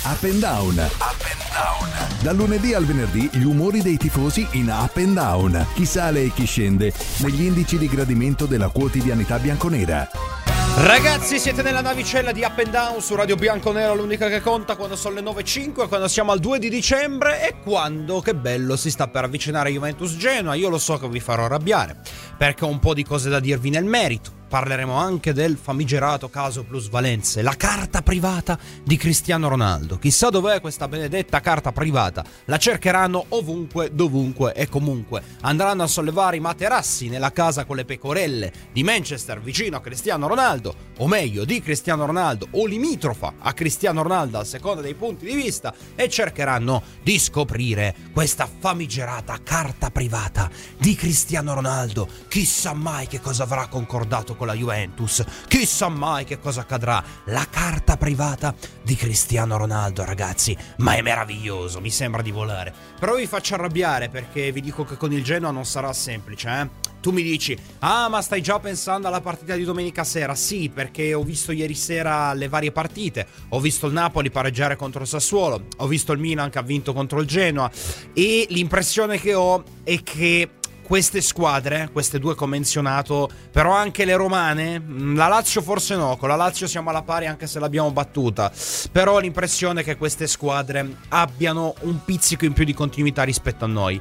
Up and Down. Up and Down. Dal lunedì al venerdì gli umori dei tifosi in Up and Down. Chi sale e chi scende negli indici di gradimento della quotidianità bianconera. Ragazzi, siete nella navicella di Up and Down su Radio Bianconero, l'unica che conta quando sono le 9.05, quando siamo al 2 di dicembre e quando, che bello, si sta per avvicinare Juventus Genoa. Io lo so che vi farò arrabbiare perché ho un po' di cose da dirvi nel merito. Parleremo anche del famigerato caso plusvalenze, la carta privata di Cristiano Ronaldo. Chissà dov'è questa benedetta carta privata. La cercheranno ovunque, dovunque e comunque. Andranno a sollevare i materassi nella casa con le pecorelle di Manchester vicino a Cristiano Ronaldo, o meglio di Cristiano Ronaldo o limitrofa a Cristiano Ronaldo a seconda dei punti di vista, e cercheranno di scoprire questa famigerata carta privata di Cristiano Ronaldo. Chissà mai che cosa avrà concordato con la Juventus, chissà mai che cosa accadrà. La carta privata di Cristiano Ronaldo, ragazzi, ma è meraviglioso, mi sembra di volare. Però vi faccio arrabbiare perché vi dico che con il Genoa non sarà semplice, Tu mi dici, ma stai già pensando alla partita di domenica sera? Sì, perché ho visto ieri sera le varie partite, ho visto il Napoli pareggiare contro il Sassuolo, ho visto il Milan che ha vinto contro il Genoa, e l'impressione che ho è che queste squadre, queste due che ho menzionato, però anche le romane, la Lazio forse no, con la Lazio siamo alla pari anche se l'abbiamo battuta, però l'impressione è che queste squadre abbiano un pizzico in più di continuità rispetto a noi.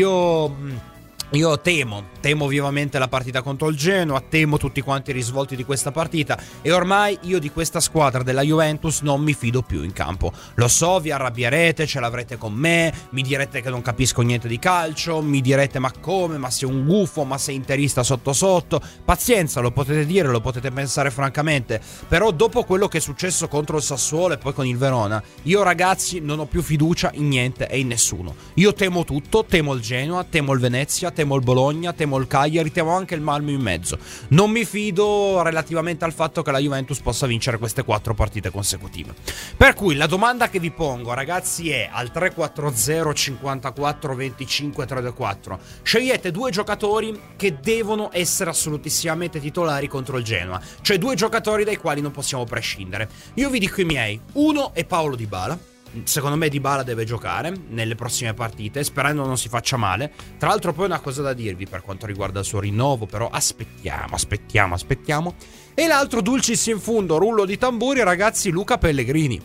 Io temo vivamente la partita contro il Genoa, temo tutti quanti i risvolti di questa partita, e ormai io di questa squadra della Juventus non mi fido più in campo. Lo so, vi arrabbierete, ce l'avrete con me, mi direte che non capisco niente di calcio, mi direte ma come, ma sei un gufo, ma sei interista sotto sotto. Pazienza, lo potete dire, lo potete pensare francamente, però dopo quello che è successo contro il Sassuolo e poi con il Verona, io ragazzi non ho più fiducia in niente e in nessuno. Io temo tutto, temo il Genoa, temo il Venezia, temo il Bologna, temo il Cagliari, temo anche il Malmö in mezzo. Non mi fido relativamente al fatto che la Juventus possa vincere queste 4 partite consecutive. Per cui la domanda che vi pongo, ragazzi, è al 340 54 25 324. Scegliete 2 giocatori che devono essere assolutissimamente titolari contro il Genoa, cioè 2 giocatori dai quali non possiamo prescindere. Io vi dico i miei. Uno è Paulo Dybala. Secondo me Dybala deve giocare nelle prossime partite, sperando non si faccia male. Tra l'altro poi una cosa da dirvi per quanto riguarda il suo rinnovo, però aspettiamo. E l'altro dulcis in fundo, rullo di tamburi, ragazzi, Luca Pellegrini,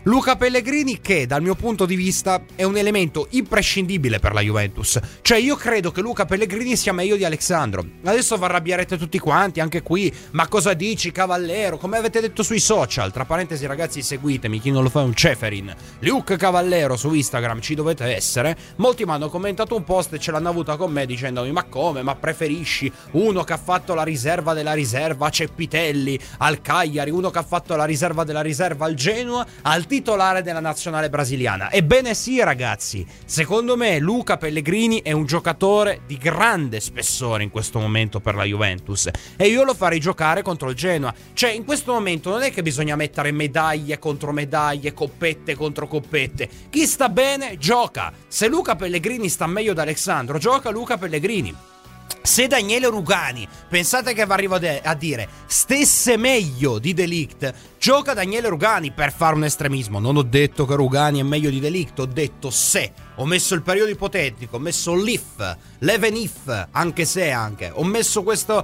che dal mio punto di vista è un elemento imprescindibile per la Juventus. Cioè io credo che Luca Pellegrini sia meglio di Alexandro. Adesso vi arrabbierete tutti quanti, anche qui, ma cosa dici Cavallero? Come avete detto sui social, tra parentesi ragazzi seguitemi, chi non lo fa è un Ceferin, Luke Cavallero su Instagram, ci dovete essere. Molti mi hanno commentato un post e ce l'hanno avuta con me dicendomi ma come, ma preferisci uno che ha fatto la riserva della riserva a Ceppitelli al Cagliari, uno che ha fatto la riserva della riserva al Genoa, al titolare della nazionale brasiliana? Ebbene sì ragazzi, secondo me Luca Pellegrini è un giocatore di grande spessore in questo momento per la Juventus, e io lo farei giocare contro il Genoa. Cioè in questo momento non è che bisogna mettere medaglie contro medaglie, coppette contro coppette. Chi sta bene gioca. Se Luca Pellegrini sta meglio da Alexandro, gioca Luca Pellegrini. Se Daniele Rugani, pensate che arrivo a dire, stesse meglio di De Ligt, gioca Daniele Rugani, per fare un estremismo. Non ho detto che Rugani è meglio di De Ligt, ho detto se. Ho messo il periodo ipotetico, ho messo l'if, l'even if, anche se anche. Ho messo questa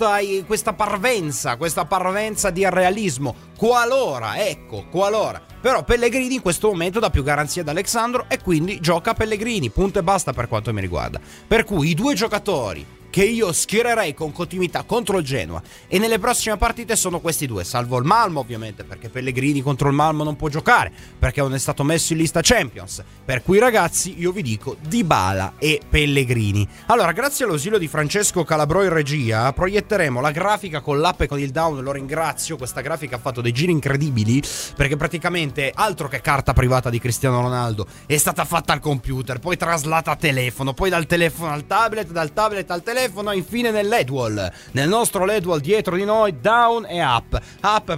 parvenza di realismo, qualora. Però Pellegrini in questo momento dà più garanzia ad Alexandro e quindi gioca Pellegrini, punto e basta per quanto mi riguarda. Per cui i 2 giocatori che io schiererei con continuità contro il Genoa e nelle prossime partite sono questi 2, salvo il Malmö ovviamente, perché Pellegrini contro il Malmö non può giocare perché non è stato messo in lista Champions. Per cui ragazzi io vi dico Dybala e Pellegrini. Allora, grazie all'ausilio di Francesco Calabro in regia proietteremo la grafica con l'app e con il down, lo ringrazio. Questa grafica ha fatto dei giri incredibili perché praticamente altro che carta privata di Cristiano Ronaldo, è stata fatta al computer, poi traslata a telefono, poi dal telefono al tablet, dal tablet al telefono, e infine nel LED wall, nel nostro LED wall dietro di noi, down e up. Up è proprio Luca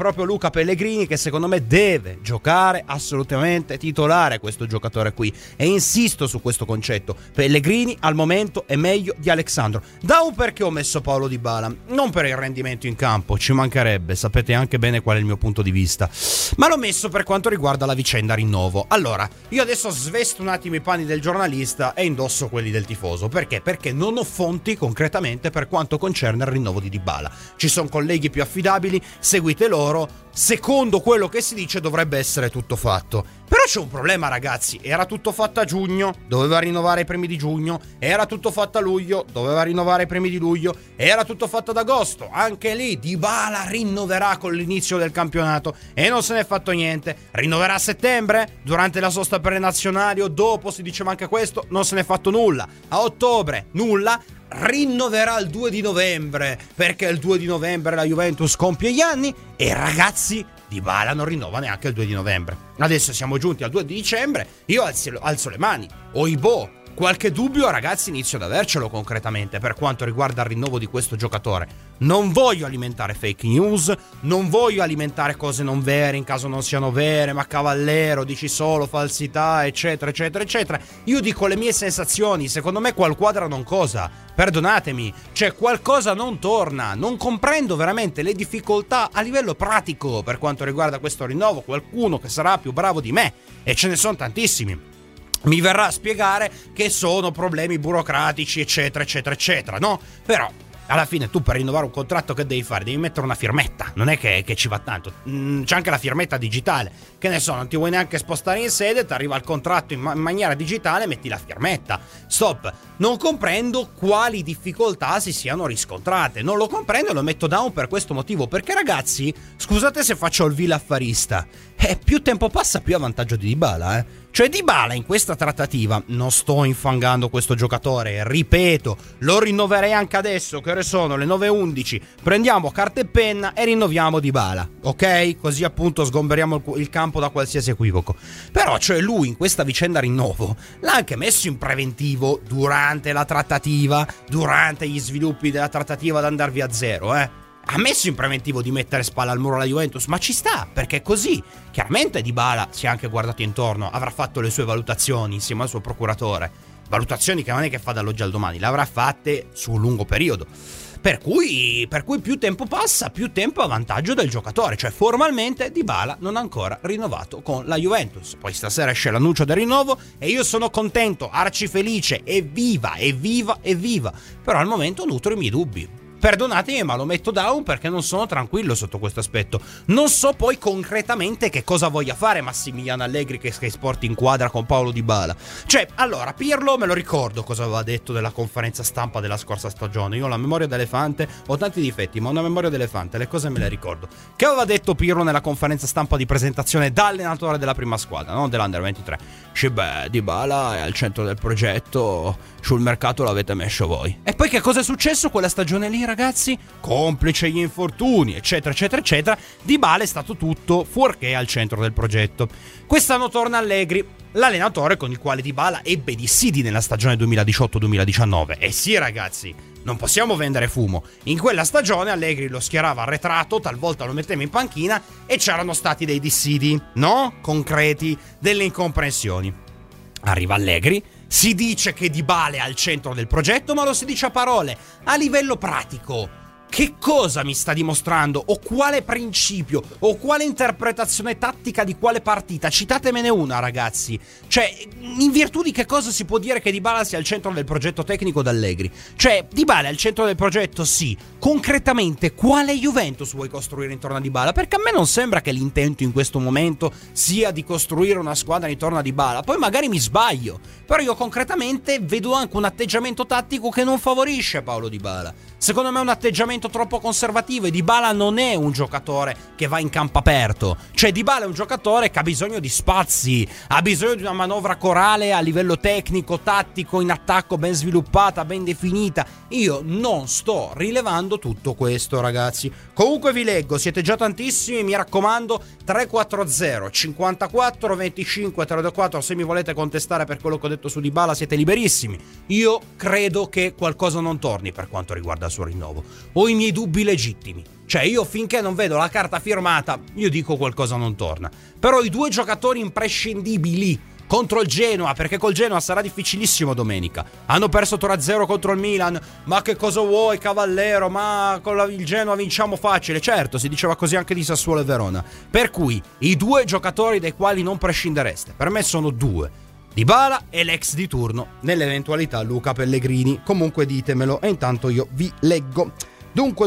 Luca Pellegrini, che secondo me deve giocare assolutamente titolare questo giocatore qui, e insisto su questo concetto. Pellegrini al momento è meglio di Alexandro. Da un perché ho messo Paulo Dybala, non per il rendimento in campo, ci mancherebbe, sapete anche bene qual è il mio punto di vista, ma l'ho messo per quanto riguarda la vicenda rinnovo. Allora, io adesso svesto un attimo i panni del giornalista e indosso quelli del tifoso. Perché? Perché non ho fonti concretamente per quanto concerne il rinnovo di Dybala. Ci sono colleghi più affidabili, seguite loro. Secondo quello che si dice dovrebbe essere tutto fatto. Però c'è un problema, ragazzi. Era tutto fatto a giugno, doveva rinnovare i primi di giugno. Era tutto fatto a luglio, doveva rinnovare i primi di luglio. Era tutto fatto ad agosto. Anche lì Dybala rinnoverà con l'inizio del campionato e non se n'è fatto niente. Rinnoverà a settembre, durante la sosta per le nazionali o dopo, si diceva anche questo, non se n'è fatto nulla. A ottobre, nulla. Rinnoverà il 2 di novembre, perché il 2 di novembre la Juventus compie gli anni e ragazzi, Dybala non rinnova neanche il 2 di novembre. Adesso siamo giunti al 2 di dicembre, io alzo le mani. Oibò, qualche dubbio, ragazzi, inizio ad avercelo concretamente per quanto riguarda il rinnovo di questo giocatore. Non voglio alimentare fake news, non voglio alimentare cose non vere in caso non siano vere, ma Cavallero dici solo falsità, eccetera, eccetera, eccetera. Io dico le mie sensazioni, secondo me qual quadra non cosa, perdonatemi, cioè qualcosa non torna, non comprendo veramente le difficoltà a livello pratico per quanto riguarda questo rinnovo. Qualcuno che sarà più bravo di me, e ce ne sono tantissimi, mi verrà a spiegare che sono problemi burocratici, eccetera, eccetera, eccetera, no? Però alla fine tu per rinnovare un contratto che devi fare? Devi mettere una firmetta, non è che ci va tanto, c'è anche la firmetta digitale, che ne so, non ti vuoi neanche spostare in sede, ti arriva il contratto in maniera digitale, metti la firmetta, stop. Non comprendo quali difficoltà si siano riscontrate, non lo comprendo e lo metto down per questo motivo, perché ragazzi, scusate se faccio il vil affarista, più tempo passa più a vantaggio di Dybala, Cioè Dybala in questa trattativa, non sto infangando questo giocatore, ripeto, lo rinnoverei anche adesso, che ore sono le 9:11, prendiamo carta e penna e rinnoviamo Dybala, ok? Così appunto sgomberiamo il campo da qualsiasi equivoco. Però cioè lui in questa vicenda rinnovo l'ha anche messo in preventivo durante la trattativa, durante gli sviluppi della trattativa ad andar via a zero, Ha messo in preventivo di mettere spalla al muro alla Juventus, ma ci sta, perché è così. Chiaramente Dybala si è anche guardato intorno, avrà fatto le sue valutazioni insieme al suo procuratore, valutazioni che non è che fa dall'oggi al domani, le avrà fatte su un lungo periodo. Per cui più tempo passa, più tempo a vantaggio del giocatore. Cioè formalmente Dybala non ha ancora rinnovato con la Juventus. Poi stasera esce l'annuncio del rinnovo e io sono contento, arcifelice, evviva. Però al momento nutro i miei dubbi. Perdonatemi, ma lo metto down perché non sono tranquillo sotto questo aspetto. Non so poi concretamente che cosa voglia fare Massimiliano Allegri, che Sky Sport inquadra con Paulo Dybala. Cioè, allora, Pirlo me lo ricordo cosa aveva detto della conferenza stampa della scorsa stagione. Io ho la memoria d'elefante, ho tanti difetti, ma ho una memoria d'elefante, le cose me le ricordo. Che aveva detto Pirlo nella conferenza stampa di presentazione da allenatore della prima squadra, non dell'Under 23? Dybala è al centro del progetto, sul mercato l'avete messo voi. E poi che cosa è successo quella stagione lì, ragazzi? Complice gli infortuni, eccetera, eccetera, eccetera, Dybala è stato tutto fuorché al centro del progetto. Quest'anno torna Allegri, l'allenatore con il quale Dybala ebbe dissidi nella stagione 2018-2019. E sì, ragazzi, non possiamo vendere fumo. In quella stagione Allegri lo schierava arretrato, talvolta lo metteva in panchina e c'erano stati dei dissidi, no? Concreti, delle incomprensioni. Arriva Allegri, si dice che Dybala è al centro del progetto, ma lo si dice a parole. A livello pratico, che cosa mi sta dimostrando? O quale principio? O quale interpretazione tattica di quale partita? Citatemene una, ragazzi. Cioè, in virtù di che cosa si può dire che Dybala sia al centro del progetto tecnico d'Allegri? Cioè, Dybala è al centro del progetto, sì. Concretamente, quale Juventus vuoi costruire intorno a Dybala? Perché a me non sembra che l'intento in questo momento sia di costruire una squadra intorno a Dybala. Poi magari mi sbaglio, però io concretamente vedo anche un atteggiamento tattico che non favorisce Paulo Dybala. Secondo me è un atteggiamento troppo conservativo e Dybala non è un giocatore che va in campo aperto. Cioè Dybala è un giocatore che ha bisogno di spazi, ha bisogno di una manovra corale a livello tecnico, tattico, in attacco ben sviluppata, ben definita. Io non sto rilevando tutto questo, ragazzi. Comunque vi leggo, siete già tantissimi, mi raccomando, 340 54 25 324, se mi volete contestare per quello che ho detto su Dybala siete liberissimi. Io credo che qualcosa non torni per quanto riguarda il suo rinnovo. O ho i miei dubbi legittimi. Cioè, io finché non vedo la carta firmata, io dico qualcosa non torna. Però i due giocatori imprescindibili contro il Genoa, perché col Genoa sarà difficilissimo domenica. Hanno perso 3-0 contro il Milan. Ma che cosa vuoi, Cavallero? Ma con il Genoa vinciamo facile. Certo, si diceva così anche di Sassuolo e Verona. Per cui i due giocatori dai quali non prescindereste, per me sono due: Dybala e l'ex di turno, nell'eventualità Luca Pellegrini. Comunque ditemelo e intanto io vi leggo. Dunque,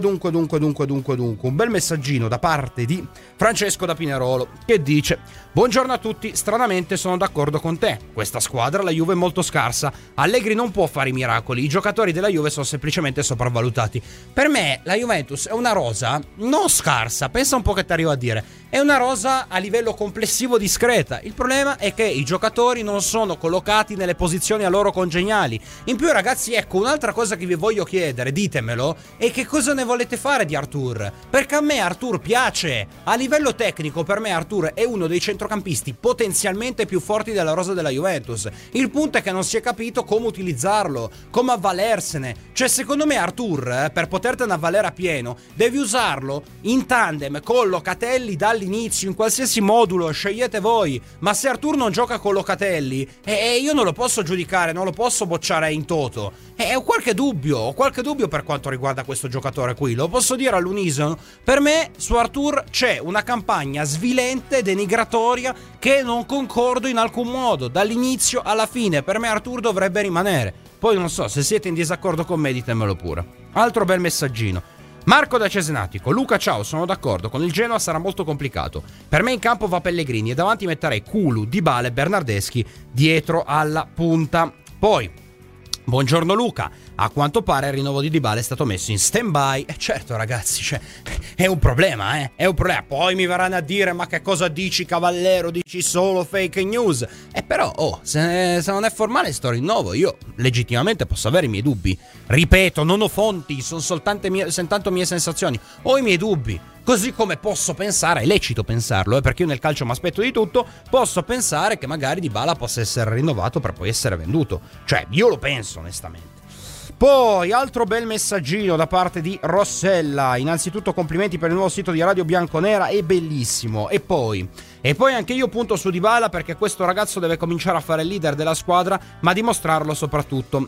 un bel messaggino da parte di Francesco da Pinerolo che dice: buongiorno a tutti, stranamente sono d'accordo con te, questa squadra, la Juve, è molto scarsa, Allegri non può fare i miracoli, i giocatori della Juve sono semplicemente sopravvalutati. Per me la Juventus è una rosa non scarsa, pensa un po' che ti arrivo a dire, è una rosa a livello complessivo discreta. Il problema è che i giocatori non sono collocati nelle posizioni a loro congeniali. In più, ragazzi, ecco, un'altra cosa che vi voglio chiedere, ditemelo, è che cosa ne volete fare di Arthur? Perché a me Arthur piace. A livello tecnico, per me Arthur è uno dei centrocampisti potenzialmente più forti della rosa della Juventus. Il punto è che non si è capito come utilizzarlo, come avvalersene. Cioè, secondo me Arthur, per potertene avvalere a pieno, devi usarlo in tandem con Locatelli dall'inizio, in qualsiasi modulo, scegliete voi. Ma se Arthur non gioca con Locatelli, io non lo posso giudicare, non lo posso bocciare in toto. Ho qualche dubbio per quanto riguarda questo giocatore qui, lo posso dire all'unisono. Per me su Arthur c'è una campagna svilente, denigratoria, che non concordo in alcun modo, dall'inizio alla fine. Per me Arthur dovrebbe rimanere. Poi non so, se siete in disaccordo con me ditemelo pure. Altro bel messaggino. Marco da Cesenatico: Luca, ciao, sono d'accordo, con il Genoa sarà molto complicato. Per me in campo va Pellegrini e davanti metterei Kulu, Dybala e Bernardeschi dietro alla punta. Poi buongiorno Luca, a quanto pare il rinnovo di Dybala è stato messo in stand-by. Certo ragazzi, cioè, è un problema, è un problema. Poi mi verranno a dire: ma che cosa dici, Cavallero, dici solo fake news. Però, se non è formale sto rinnovo, io legittimamente posso avere i miei dubbi. Ripeto, non ho fonti, sono soltanto mie sensazioni, ho i miei dubbi. Così come posso pensare, è lecito pensarlo, perché io nel calcio mi aspetto di tutto, posso pensare che magari Dybala possa essere rinnovato per poi essere venduto. Cioè, io lo penso onestamente. Poi, altro bel messaggino da parte di Rossella. Innanzitutto complimenti per il nuovo sito di Radio Bianconera, è bellissimo. E poi anche io punto su Dybala, perché questo ragazzo deve cominciare a fare il leader della squadra, ma dimostrarlo soprattutto.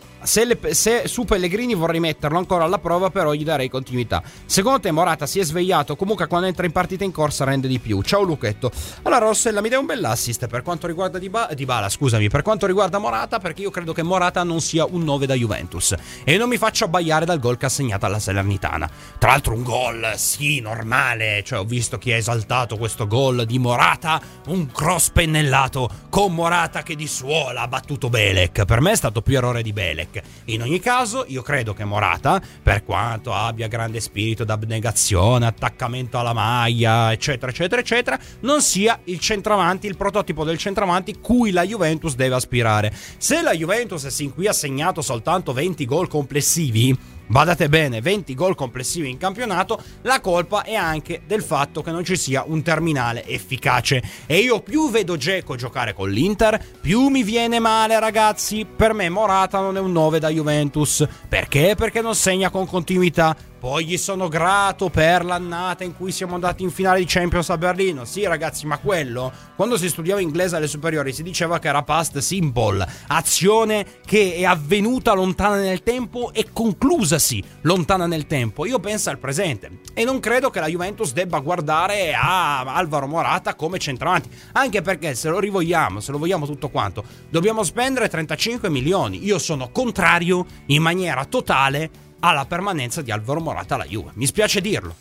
Se su Pellegrini vorrei metterlo ancora alla prova, però gli darei continuità. Secondo te Morata si è svegliato? Comunque quando entra in partita in corsa rende di più. Ciao Luchetto. Allora Rossella, mi dai un bell'assist per quanto riguarda Dybala, scusami, per quanto riguarda Morata, perché io credo che Morata non sia un 9 da Juventus. E non mi faccio abbaiare dal gol che ha segnato alla Salernitana. Tra l'altro un gol, sì, normale. Cioè, ho visto chi ha esaltato questo gol di Morata, un cross pennellato con Morata che di suola ha battuto Belek. Per me è stato più errore di Belek. In ogni caso, io credo che Morata, per quanto abbia grande spirito d'abnegazione, attaccamento alla maglia, eccetera, eccetera, eccetera, non sia il centravanti, il prototipo del centravanti cui la Juventus deve aspirare. Se la Juventus sin qui ha segnato soltanto 20 gol complessivi, badate bene, 20 gol complessivi in campionato, la colpa è anche del fatto che non ci sia un terminale efficace. E io più vedo Dzeko giocare con l'Inter, più mi viene male, ragazzi. Per me Morata non è un 9 da Juventus. Perché? Perché non segna con continuità. Poi gli sono grato per l'annata in cui siamo andati in finale di Champions a Berlino. Sì ragazzi, ma quello, quando si studiava inglese alle superiori si diceva che era past simple, azione che è avvenuta lontana nel tempo e conclusasi lontana nel tempo. Io penso al presente e non credo che la Juventus debba guardare a Alvaro Morata come centravanti, anche perché se lo vogliamo tutto quanto, dobbiamo spendere 35 milioni. Io sono contrario in maniera totale alla permanenza di Alvaro Morata alla Juve. Mi spiace dirlo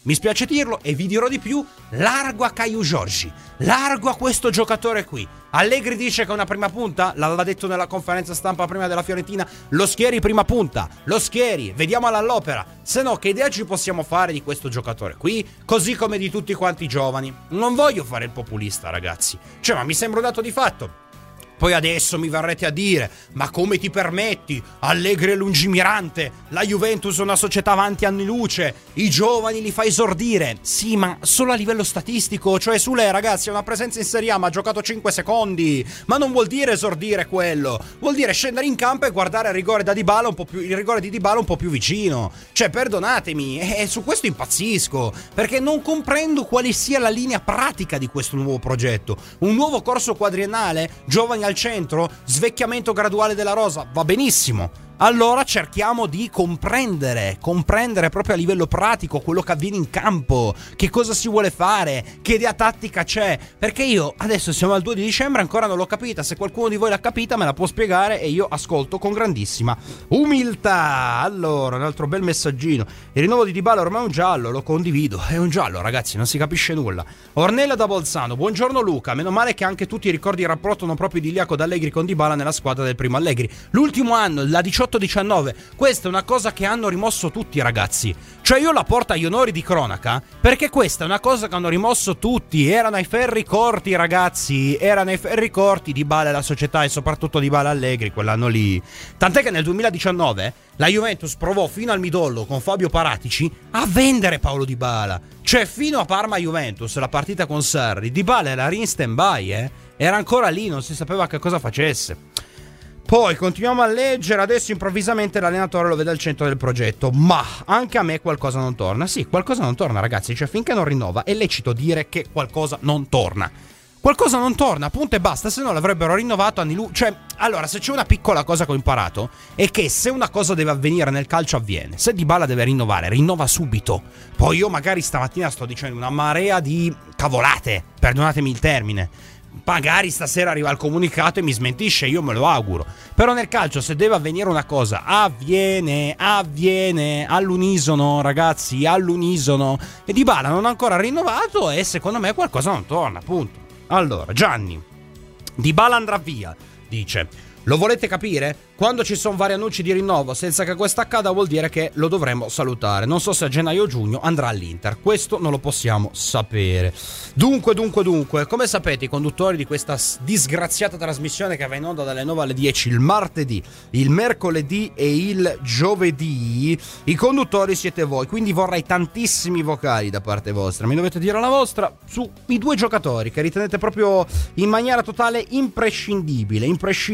e vi dirò di più: largo a Caio Giorgi, largo a questo giocatore qui. Allegri dice che è una prima punta, l'aveva detto nella conferenza stampa prima della Fiorentina, lo schieri prima punta, lo schieri, vediamo all'opera. Se no, che idea ci possiamo fare di questo giocatore qui, così come di tutti quanti i giovani? Non voglio fare il populista, ragazzi, cioè, ma mi sembra un dato di fatto Poi adesso mi verrete a dire: ma come ti permetti? Allegri e lungimirante, la Juventus è una società avanti anni luce, i giovani li fa esordire. Sì, ma solo a livello statistico, cioè Sule, ragazzi, ha una presenza in Serie A ma ha giocato 5 secondi, ma non vuol dire esordire quello, vuol dire scendere in campo e guardare il rigore di Dybala un po' più vicino. Cioè, perdonatemi, su questo impazzisco, perché non comprendo quale sia la linea pratica di questo nuovo progetto. Un nuovo corso quadriennale, giovani al centro, svecchiamento graduale della rosa, va benissimo. Allora cerchiamo di comprendere proprio a livello pratico quello che avviene in campo, che cosa si vuole fare, che idea tattica c'è, perché io adesso siamo al 2 di dicembre ancora non l'ho capita. Se qualcuno di voi l'ha capita me la può spiegare e io ascolto con grandissima umiltà. Allora, un altro bel messaggino: il rinnovo di Dybala ormai è un giallo, lo condivido, è un giallo, ragazzi, non si capisce nulla. Ornella da Bolzano: buongiorno Luca, meno male che anche tu ti ricordi il rapporto non proprio idilliaco da Allegri con Dybala nella squadra del primo Allegri, l'ultimo anno, la 18-19, questa è una cosa che hanno rimosso tutti, ragazzi. Cioè io la porto agli onori di cronaca perché questa è una cosa che hanno rimosso tutti. Erano ai ferri corti, ragazzi, erano ai ferri corti Dybala e la società, e soprattutto Dybala Allegri quell'anno lì. Tant'è che nel 2019 la Juventus provò fino al midollo con Fabio Paratici a vendere Paulo Dybala. Cioè fino a Parma-Juventus, la partita con Sarri, Dybala era in stand-by, era ancora lì, non si sapeva che cosa facesse. Poi continuiamo a leggere: adesso improvvisamente l'allenatore lo vede al centro del progetto, ma anche a me qualcosa non torna. Sì, qualcosa non torna, ragazzi, cioè finché non rinnova è lecito dire che qualcosa non torna. Qualcosa non torna, punto e basta, se no l'avrebbero rinnovato anni luce. Cioè, allora, se c'è una piccola cosa che ho imparato è che se una cosa deve avvenire nel calcio avviene. Se Dybala deve rinnovare, rinnova subito. Poi io magari stamattina sto dicendo una marea di cavolate, perdonatemi il termine. Magari stasera arriva il comunicato e mi smentisce, io me lo auguro. Però nel calcio se deve avvenire una cosa avviene all'unisono, ragazzi, all'unisono. E Dybala non ha ancora rinnovato e secondo me qualcosa non torna, punto. Allora, Gianni: Dybala andrà via, dice. Lo volete capire? Quando ci sono vari annunci di rinnovo senza che questo accada vuol dire che lo dovremmo salutare. Non so se a gennaio o giugno andrà all'Inter, questo non lo possiamo sapere. Dunque, come sapete i conduttori di questa disgraziata trasmissione che va in onda dalle 9 alle 10 il martedì, il mercoledì e il giovedì, i conduttori siete voi, quindi vorrei tantissimi vocali da parte vostra. Mi dovete dire la vostra sui due giocatori che ritenete proprio in maniera totale imprescindibile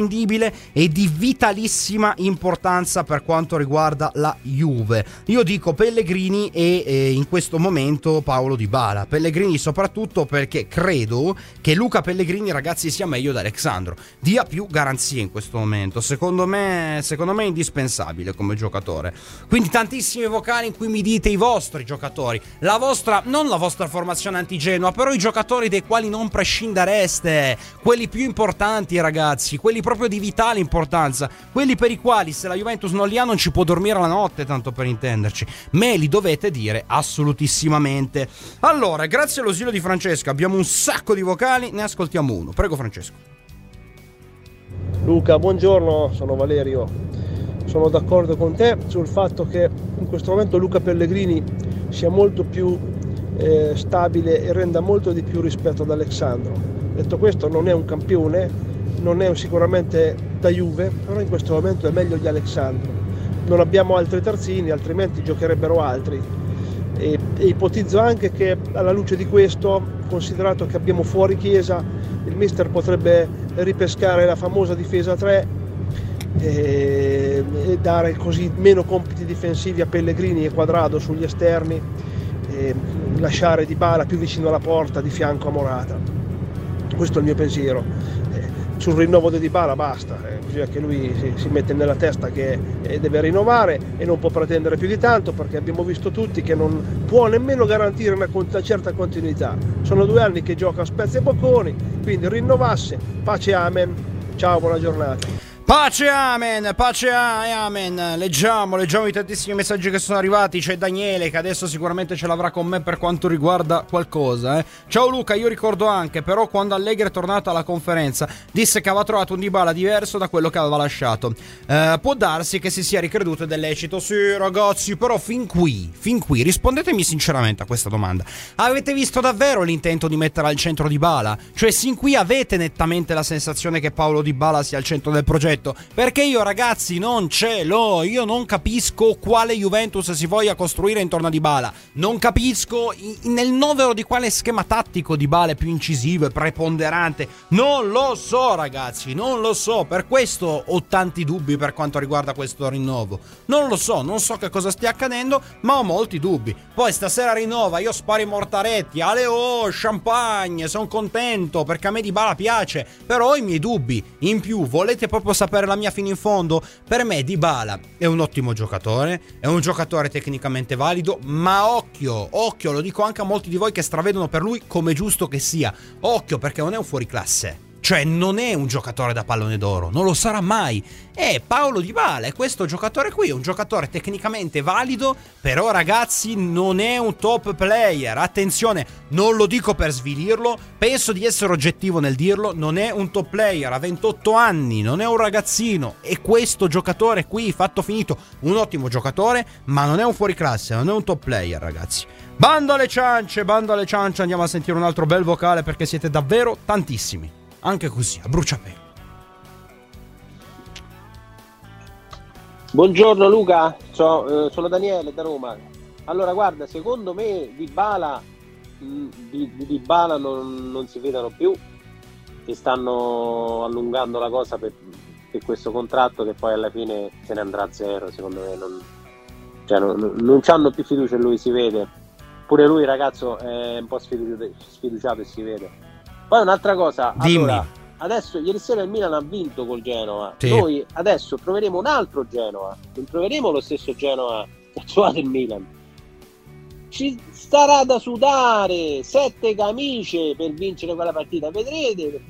e di vitalissima importanza per quanto riguarda la Juve. Io dico Pellegrini e in questo momento Paulo Dybala. Pellegrini soprattutto perché credo che Luca Pellegrini, ragazzi, sia meglio di Alexandro, dia più garanzie in questo momento. Secondo me è indispensabile come giocatore. Quindi tantissimi vocali in cui mi dite i vostri giocatori, non la vostra formazione anti-Genoa, però i giocatori dei quali non prescindereste, quelli più importanti, ragazzi, quelli proprio di vitale importanza, quelli per i quali se la Juventus non li ha non ci può dormire la notte, tanto per intenderci. Me li dovete dire assolutissimamente. Allora, grazie all'ausilio di Francesca abbiamo un sacco di vocali, ne ascoltiamo uno. Prego Francesco. Luca, buongiorno, sono Valerio. Sono d'accordo con te sul fatto che in questo momento Luca Pellegrini sia molto più stabile e renda molto di più rispetto ad Alexandro. Detto questo, non è un campione, non è sicuramente da Juve, però in questo momento è meglio di Alexandro. Non abbiamo altri terzini, altrimenti giocherebbero altri. E ipotizzo anche che alla luce di questo, considerato che abbiamo fuori Chiesa, il mister potrebbe ripescare la famosa difesa 3 e dare così meno compiti difensivi a Pellegrini e Quadrado sugli esterni e lasciare Dybala più vicino alla porta di fianco a Morata. Questo è il mio pensiero. Sul rinnovo di Dybala basta, bisogna che lui si mette nella testa che deve rinnovare e non può pretendere più di tanto, perché abbiamo visto tutti che non può nemmeno garantire una certa continuità. Sono 2 anni che gioca a spezzi e bocconi, quindi rinnovasse, pace amen, ciao, buona giornata. Pace e amen. Leggiamo i tantissimi messaggi che sono arrivati. C'è Daniele che adesso sicuramente ce l'avrà con me per quanto riguarda qualcosa. Ciao Luca, io ricordo anche però quando Allegri è tornato alla conferenza disse che aveva trovato un Dybala diverso da quello che aveva lasciato. Può darsi che si sia ricreduto ed è lecito. Sì ragazzi, però fin qui rispondetemi sinceramente a questa domanda. Avete visto davvero l'intento di mettere al centro Dybala? Cioè sin qui avete nettamente la sensazione che Paulo Dybala sia al centro del progetto? Perché io ragazzi non ce l'ho. Io non capisco quale Juventus si voglia costruire intorno a Dybala. Non capisco nel novero di quale schema tattico Dybala è più incisivo e preponderante. Non lo so ragazzi, non lo so. Per questo ho tanti dubbi per quanto riguarda questo rinnovo. Non lo so, non so che cosa stia accadendo, ma ho molti dubbi. Poi stasera rinnova, io sparo i mortaretti, champagne, sono contento perché a me Dybala piace, però ho i miei dubbi. In più, volete proprio sapere la mia fino in fondo? Per me Dybala è un ottimo giocatore, è un giocatore tecnicamente valido, ma occhio, lo dico anche a molti di voi che stravedono per lui come giusto che sia, occhio perché non è un fuoriclasse. Cioè non è un giocatore da pallone d'oro, non lo sarà mai. Paolo Dybala è questo giocatore qui, è un giocatore tecnicamente valido, però ragazzi non è un top player. Attenzione, non lo dico per svilirlo, penso di essere oggettivo nel dirlo, non è un top player, ha 28 anni, non è un ragazzino. E questo giocatore qui, fatto finito, un ottimo giocatore, ma non è un fuoriclasse, non è un top player ragazzi. Bando alle ciance, andiamo a sentire un altro bel vocale perché siete davvero tantissimi. Anche così, a bruciapelo. Buongiorno Luca, sono Daniele da Roma. Allora guarda, secondo me Dybala non si vedono più e stanno allungando la cosa per questo contratto che poi alla fine se ne andrà a zero. Secondo me non c'hanno più fiducia in lui, si vede. Pure lui ragazzo è un po' sfiduciato e si vede. Poi un'altra cosa, allora, adesso ieri sera il Milan ha vinto col Genoa, sì. Noi adesso troveremo un altro Genoa, non troveremo lo stesso Genoa che ha trovato il Milan. Ci starà da sudare 7 camicie per vincere quella partita, vedrete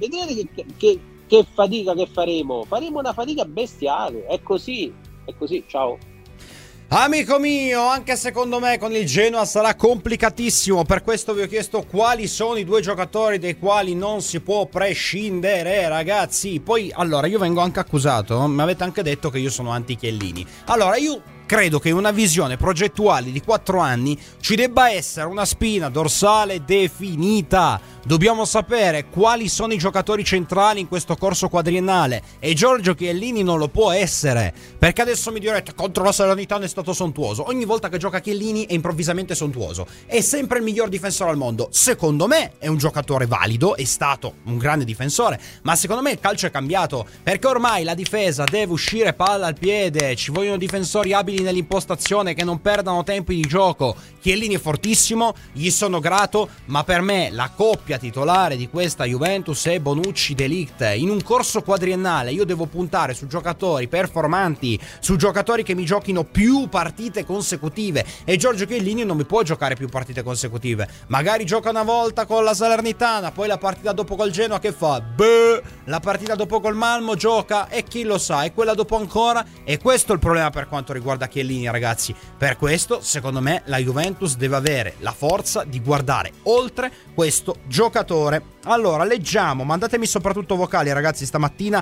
che fatica che faremo una fatica bestiale, è così, ciao. Amico mio, anche secondo me con il Genoa sarà complicatissimo, per questo vi ho chiesto quali sono i 2 giocatori dei quali non si può prescindere, ragazzi. Poi, allora, io vengo anche accusato, mi avete anche detto che io sono anti-Chiellini. Allora, io credo che in una visione progettuale di 4 anni ci debba essere una spina dorsale definita. Dobbiamo sapere quali sono i giocatori centrali in questo corso quadriennale e Giorgio Chiellini non lo può essere, perché adesso mi direte contro la Salernitana è stato sontuoso. Ogni volta che gioca Chiellini è improvvisamente sontuoso, è sempre il miglior difensore al mondo. Secondo me è un giocatore valido, è stato un grande difensore, ma secondo me il calcio è cambiato, perché ormai la difesa deve uscire palla al piede, ci vogliono difensori abili nell'impostazione che non perdano tempi di gioco. Chiellini è fortissimo, gli sono grato, ma per me la coppia titolare di questa Juventus è Bonucci-De Ligt. In un corso quadriennale io devo puntare su giocatori performanti, su giocatori che mi giochino più partite consecutive, e Giorgio Chiellini non mi può giocare più partite consecutive. Magari gioca una volta con la Salernitana, poi la partita dopo col Genoa che fa? La partita dopo col Malmo gioca e chi lo sa, e quella dopo ancora. E questo è il problema per quanto riguarda Chiellini, ragazzi. Per questo secondo me la Juventus deve avere la forza di guardare oltre questo giocatore. Allora leggiamo, mandatemi soprattutto vocali ragazzi stamattina,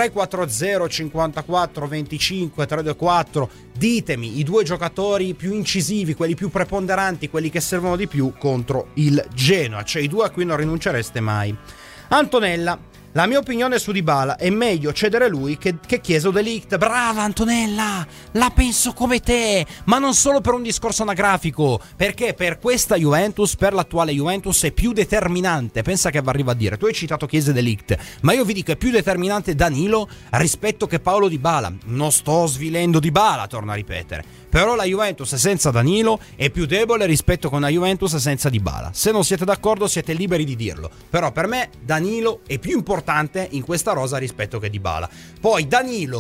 340 54 25 324. Ditemi i 2 giocatori più incisivi, quelli più preponderanti, quelli che servono di più contro il Genoa, cioè i 2 a cui non rinuncereste mai. Antonella: la mia opinione su Dybala è meglio cedere lui che Chiesa o De Ligt. Brava Antonella, la penso come te, ma non solo per un discorso anagrafico, perché per questa Juventus, per l'attuale Juventus, è più determinante. Pensa che arriva a dire, tu hai citato Chiesa e De Ligt, ma io vi dico è più determinante Danilo rispetto che Paulo Dybala. Non sto svilendo Dybala, torno a ripetere, però la Juventus senza Danilo è più debole rispetto con la Juventus senza Dybala. Se non siete d'accordo siete liberi di dirlo, però per me Danilo è più importante in questa rosa rispetto che Dybala. Poi Danilo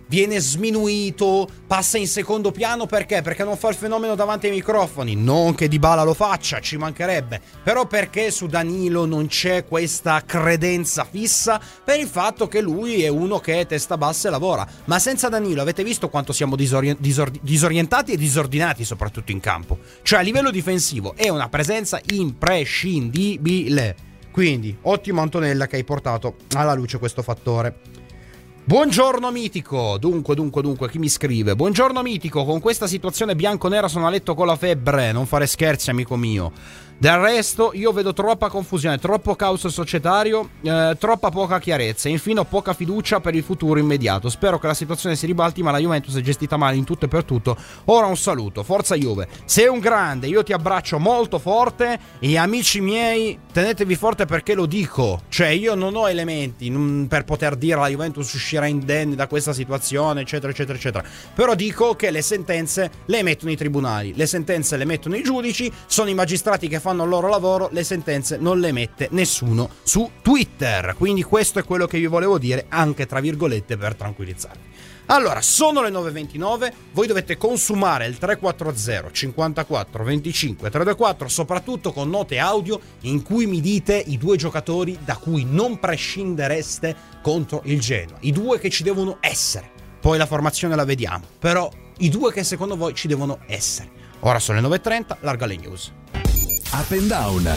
viene sminuito, passa in secondo piano perché non fa il fenomeno davanti ai microfoni. Non che Dybala lo faccia, ci mancherebbe, però perché su Danilo non c'è questa credenza fissa per il fatto che lui è uno che è testa bassa e lavora. Ma senza Danilo avete visto quanto siamo disorientati e disordinati, soprattutto in campo. Cioè a livello difensivo è una presenza imprescindibile. Quindi ottimo Antonella che hai portato alla luce questo fattore. Buongiorno Mitico. Dunque, chi mi scrive? Buongiorno Mitico, con questa situazione bianconera sono a letto con la febbre, non fare scherzi amico mio. Del resto io vedo troppa confusione, troppo caos societario, troppa poca chiarezza e infine ho poca fiducia per il futuro immediato. Spero che la situazione si ribalti, ma la Juventus è gestita male in tutto e per tutto. Ora un saluto, forza Juve, sei un grande, io ti abbraccio molto forte e amici miei tenetevi forte perché lo dico, cioè io non ho elementi per poter dire la Juventus uscirà indenni da questa situazione eccetera eccetera eccetera, però dico che le sentenze le mettono i tribunali, le sentenze le mettono i giudici, sono i magistrati che fanno il loro lavoro, le sentenze non le mette nessuno su Twitter. Quindi questo è quello che vi volevo dire, anche tra virgolette per tranquillizzarvi. Allora, sono le 9.29, voi dovete consumare il 340 54 25 324, soprattutto con note audio in cui mi dite i due giocatori da cui non prescindereste contro il Genoa, i due che ci devono essere. Poi la formazione la vediamo, però i due che secondo voi ci devono essere. Ora sono le 9.30, larga le news. Up and down.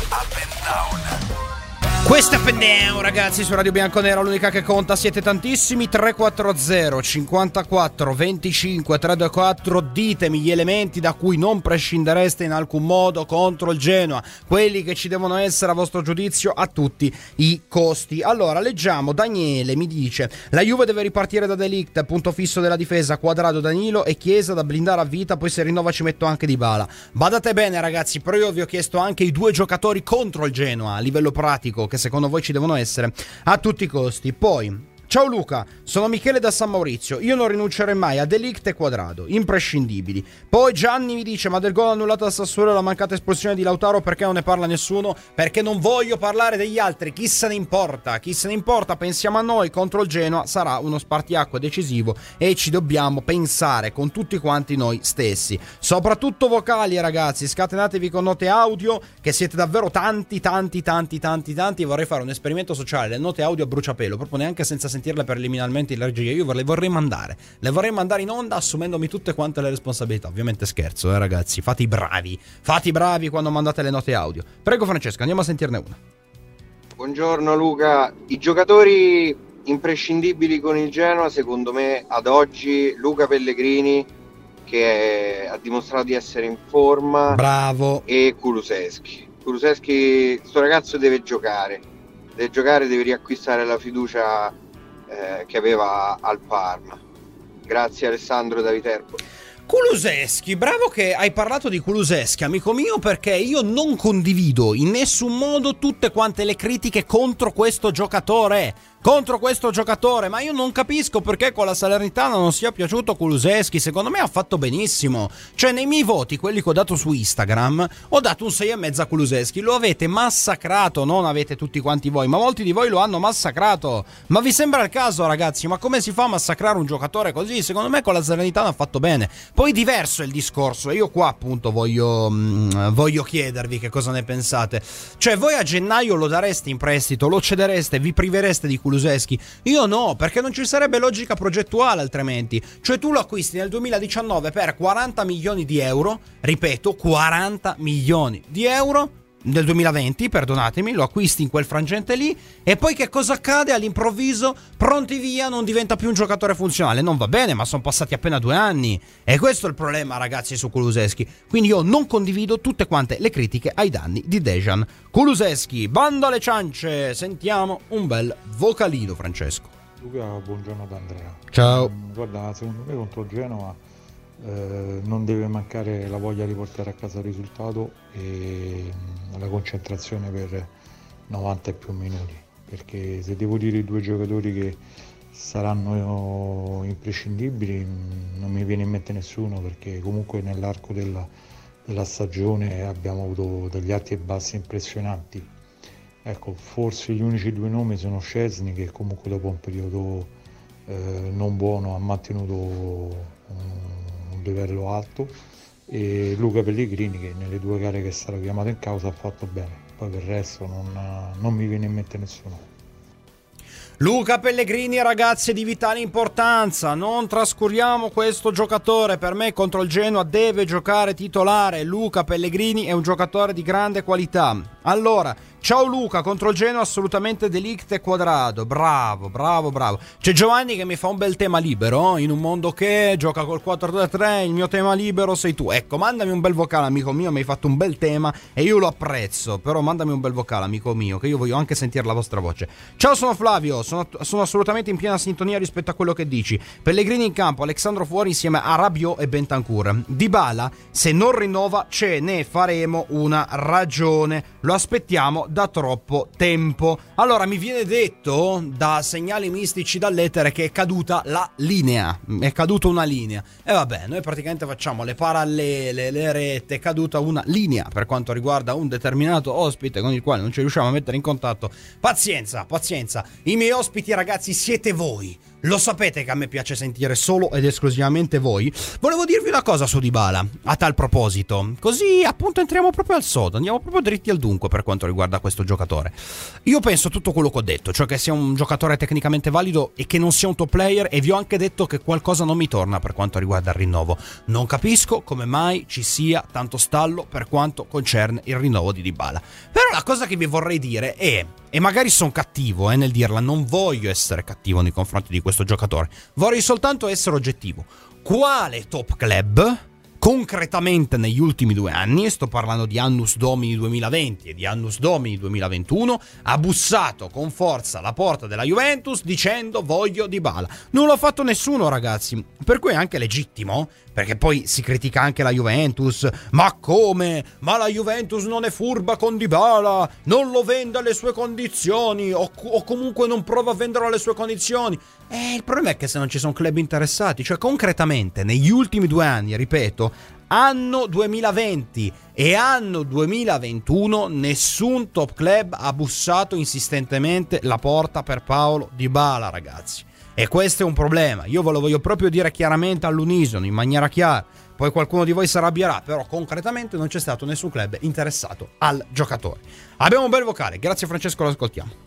Questo è Up and Down, ragazzi, su Radio Bianconera, l'unica che conta. Siete tantissimi. 340 54 25 324. Ditemi gli elementi da cui non prescindereste in alcun modo contro il Genoa, quelli che ci devono essere a vostro giudizio a tutti i costi. Allora, leggiamo. Daniele mi dice: la Juve deve ripartire da De Ligt, punto fisso della difesa, Quadrado, Danilo e Chiesa da blindare a vita. Poi se rinnova ci metto anche Dybala. Badate bene ragazzi, però io vi ho chiesto anche i due giocatori contro il Genoa a livello pratico che secondo voi ci devono essere a tutti i costi. Poi ciao Luca, sono Michele da San Maurizio. Io non rinuncerei mai a De Ligt e Quadrado, imprescindibili. Poi Gianni mi dice: ma del gol annullato al Sassuolo e la mancata espulsione di Lautaro perché non ne parla nessuno? Perché non voglio parlare degli altri, chi se ne importa? Chi se ne importa? Pensiamo a noi, contro il Genoa sarà uno spartiacque decisivo e ci dobbiamo pensare con tutti quanti noi stessi. Soprattutto vocali ragazzi, scatenatevi con note audio che siete davvero tanti. Vorrei fare un esperimento sociale, le note audio a bruciapelo, proprio neanche senza sentirle preliminarmente in regia. Io le vorrei mandare in onda assumendomi tutte quante le responsabilità. Ovviamente scherzo, ragazzi, fate i bravi quando mandate le note audio. Prego Francesco, andiamo a sentirne una. Buongiorno Luca, i giocatori imprescindibili con il Genoa secondo me ad oggi Luca Pellegrini, che ha dimostrato di essere in forma, bravo, e Kulusevski, sto ragazzo deve giocare, deve riacquistare la fiducia che aveva al Parma. Grazie Alessandro da Viterbo. Kulusevski, bravo che hai parlato di Kulusevski, amico mio, perché io non condivido in nessun modo tutte quante le critiche contro questo giocatore, ma io non capisco perché con la Salernitana non sia piaciuto Kulusevski. Secondo me ha fatto benissimo, cioè nei miei voti, quelli che ho dato su Instagram, ho dato un 6,5 a Kulusevski. Lo avete massacrato, non avete tutti quanti voi, ma molti di voi lo hanno massacrato. Ma vi sembra il caso ragazzi? Ma come si fa a massacrare un giocatore così? Secondo me con la Salernitana ha fatto bene. Poi diverso è il discorso, e io qua appunto voglio chiedervi che cosa ne pensate. Cioè voi a gennaio lo dareste in prestito, lo cedereste, vi privereste di Kulusevski? Io no, perché non ci sarebbe logica progettuale altrimenti. Cioè tu lo acquisti nel 2019 per 40 milioni di euro, ripeto 40 milioni di euro nel 2020, perdonatemi, lo acquisti in quel frangente lì e poi che cosa accade? All'improvviso, pronti via, non diventa più un giocatore funzionale. Non va bene, ma sono passati appena 2 anni e questo è il problema ragazzi su Kulusevski. Quindi io non condivido tutte quante le critiche ai danni di Dejan Kulusevski. Bando alle ciance, sentiamo un bel vocalino Francesco. Luca, buongiorno da Andrea. Ciao. Guarda, secondo me contro il Genoa non deve mancare la voglia di portare a casa il risultato e la concentrazione per 90 e più minuti, perché se devo dire i due giocatori che saranno imprescindibili non mi viene in mente nessuno, perché comunque nell'arco della stagione abbiamo avuto degli alti e bassi impressionanti. Ecco, forse gli unici due nomi sono Szczesny, che comunque dopo un periodo non buono, ha mantenuto un livello alto, e Luca Pellegrini, che nelle 2 gare che è stato chiamato in causa, ha fatto bene. Poi per il resto non mi viene in mente nessuno. Luca Pellegrini, ragazzi, è di vitale importanza, non trascuriamo questo giocatore. Per me contro il Genoa deve giocare titolare. Luca Pellegrini è un giocatore di grande qualità. Allora, ciao Luca, contro il Genoa assolutamente De Ligt e Quadrado. Bravo. C'è Giovanni che mi fa un bel tema libero, in un mondo che gioca col 4-2-3, il mio tema libero sei tu. Ecco, mandami un bel vocale, amico mio, mi hai fatto un bel tema e io lo apprezzo. Però mandami un bel vocale, amico mio, che io voglio anche sentire la vostra voce. Ciao, sono Flavio, sono assolutamente in piena sintonia rispetto a quello che dici. Pellegrini in campo, Alexandro fuori insieme a Rabiot e Bentancur. Dybala, se non rinnova ce ne faremo una ragione, lo aspettiamo da troppo tempo. Allora, mi viene detto da segnali mistici dall'etere che è caduta la linea, è caduta una linea, e vabbè, noi praticamente facciamo le parallele, le rette, è caduta una linea per quanto riguarda un determinato ospite con il quale non ci riusciamo a mettere in contatto. Pazienza, i miei ospiti, ragazzi, siete voi. Lo sapete che a me piace sentire solo ed esclusivamente voi. Volevo dirvi una cosa su Dybala, a tal proposito. Così appunto entriamo proprio al sodo, andiamo proprio dritti al dunque per quanto riguarda questo giocatore. Io penso tutto quello che ho detto, cioè che sia un giocatore tecnicamente valido e che non sia un top player, e vi ho anche detto che qualcosa non mi torna per quanto riguarda il rinnovo. Non capisco come mai ci sia tanto stallo per quanto concerne il rinnovo di Dybala. Però la cosa che vi vorrei dire è, e magari sono cattivo nel dirla, non voglio essere cattivo nei confronti di questo giocatore, vorrei soltanto essere oggettivo. Quale top club concretamente negli ultimi 2 anni, sto parlando di Annus Domini 2020 e di Annus Domini 2021, ha bussato con forza alla porta della Juventus dicendo voglio Dybala? Non l'ha fatto nessuno, ragazzi, per cui è anche legittimo, perché poi si critica anche la Juventus. Ma come? Ma la Juventus non è furba con Dybala, non lo vende alle sue condizioni, o comunque non prova a venderlo alle sue condizioni. Il problema è che se non ci sono club interessati, cioè concretamente negli ultimi 2 anni, ripeto, anno 2020 e anno 2021, nessun top club ha bussato insistentemente la porta per Paolo Dybala, ragazzi. E questo è un problema, io ve lo voglio proprio dire chiaramente all'unisono, in maniera chiara. Poi qualcuno di voi si arrabbierà, però concretamente non c'è stato nessun club interessato al giocatore. Abbiamo un bel vocale, grazie Francesco, lo ascoltiamo.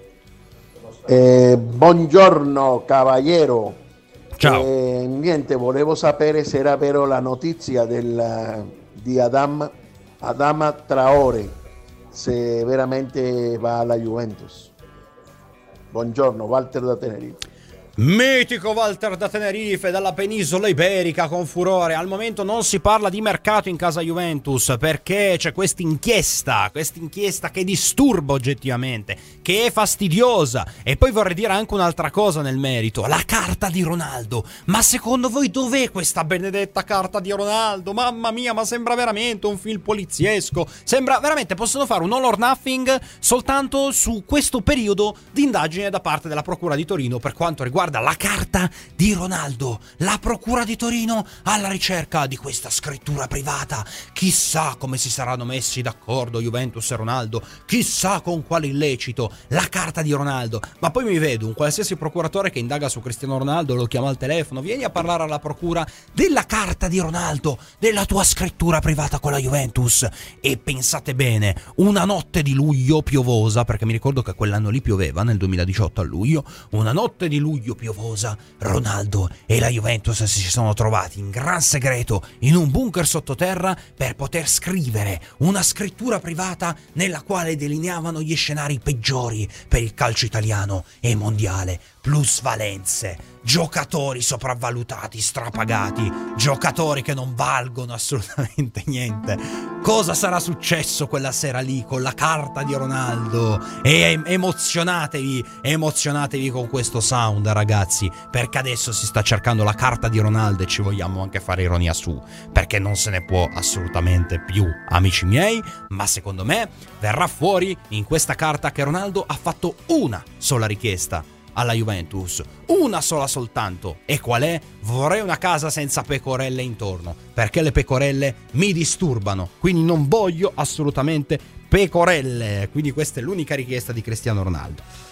Buongiorno cavaliero. Ciao. Niente, volevo sapere se era vero la notizia di Adama Traoré, se veramente va alla Juventus. Buongiorno, Walter da Tenerife. Mitico Walter da Tenerife, dalla penisola iberica, con furore. Al momento non si parla di mercato in casa Juventus perché c'è questa inchiesta che disturba oggettivamente, che è fastidiosa. E poi vorrei dire anche un'altra cosa nel merito: la carta di Ronaldo. Ma secondo voi dov'è questa benedetta carta di Ronaldo? Mamma mia, ma sembra veramente un film poliziesco. Sembra veramente, possono fare un all or nothing soltanto su questo periodo di indagine da parte della Procura di Torino per quanto riguarda la carta di Ronaldo. La Procura di Torino alla ricerca di questa scrittura privata. Chissà come si saranno messi d'accordo Juventus e Ronaldo, chissà con quale illecito. La carta di Ronaldo. Ma poi mi vedo un qualsiasi procuratore che indaga su Cristiano Ronaldo, lo chiama al telefono: vieni a parlare alla procura della carta di Ronaldo, della tua scrittura privata con la Juventus. E pensate bene, una notte di luglio piovosa, perché mi ricordo che quell'anno lì pioveva, nel 2018 a luglio, una notte di luglio piovosa, Ronaldo e la Juventus si sono trovati in gran segreto in un bunker sottoterra per poter scrivere una scrittura privata nella quale delineavano gli scenari peggiori per il calcio italiano e mondiale. Plusvalenze, giocatori sopravvalutati, strapagati, giocatori che non valgono assolutamente niente. Cosa sarà successo quella sera lì con la carta di Ronaldo? E emozionatevi con questo sound, ragazzi, perché adesso si sta cercando la carta di Ronaldo e ci vogliamo anche fare ironia su, perché non se ne può assolutamente più, amici miei. Ma secondo me verrà fuori in questa carta che Ronaldo ha fatto una sola richiesta alla Juventus, una sola soltanto. E qual è? Vorrei una casa senza pecorelle intorno, perché le pecorelle mi disturbano, quindi non voglio assolutamente pecorelle. Quindi questa è l'unica richiesta di Cristiano Ronaldo.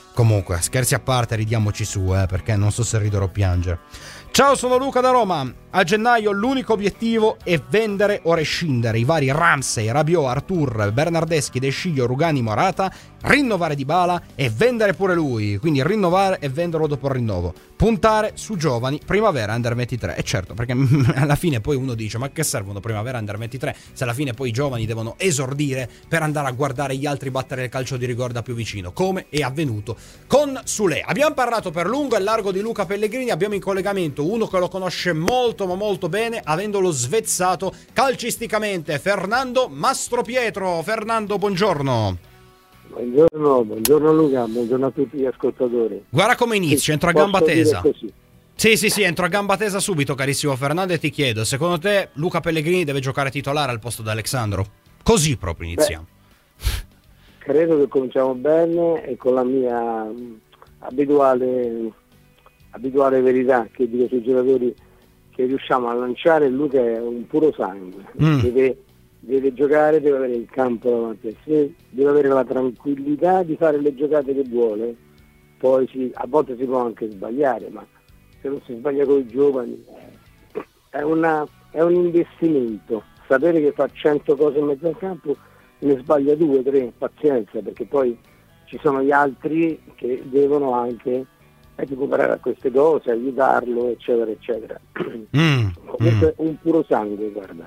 Comunque, scherzi a parte, ridiamoci su, perché non so se ridere o piangere. Ciao, sono Luca da Roma. A gennaio l'unico obiettivo è vendere o rescindere i vari Ramsey, Rabiot, Artur, Bernardeschi, De Sciglio, Rugani, Morata, rinnovare Dybala e vendere pure lui, quindi rinnovare e venderlo dopo il rinnovo. Puntare su giovani, primavera under 23. E certo, perché alla fine poi uno dice: ma che servono primavera under 23 se alla fine poi i giovani devono esordire per andare a guardare gli altri battere il calcio di rigore da più vicino, come è avvenuto con Sule. Abbiamo parlato per lungo e largo di Luca Pellegrini, abbiamo in collegamento uno che lo conosce molto ma molto bene, avendolo svezzato calcisticamente, Fernando Mastropietro. Fernando, buongiorno. Buongiorno Luca, buongiorno a tutti gli ascoltatori. Guarda come inizio, entro a gamba tesa. Sì, entro a gamba tesa subito, carissimo Fernando, e ti chiedo, secondo te Luca Pellegrini deve giocare titolare al posto di Alexandro? Così proprio iniziamo. Credo che cominciamo bene e con la mia abituale verità che dico sui giocatori che riusciamo a lanciare. Luca è un puro sangue, deve giocare, deve avere il campo davanti a sé, deve avere la tranquillità di fare le giocate che vuole. Poi a volte si può anche sbagliare, ma se non si sbaglia con i giovani è un investimento. Sapere che fa 100 cose in mezzo al campo, ne sbaglia 2, 3, pazienza, perché poi ci sono gli altri che devono anche recuperare a queste cose, aiutarlo, eccetera, eccetera. Comunque un puro sangue, guarda.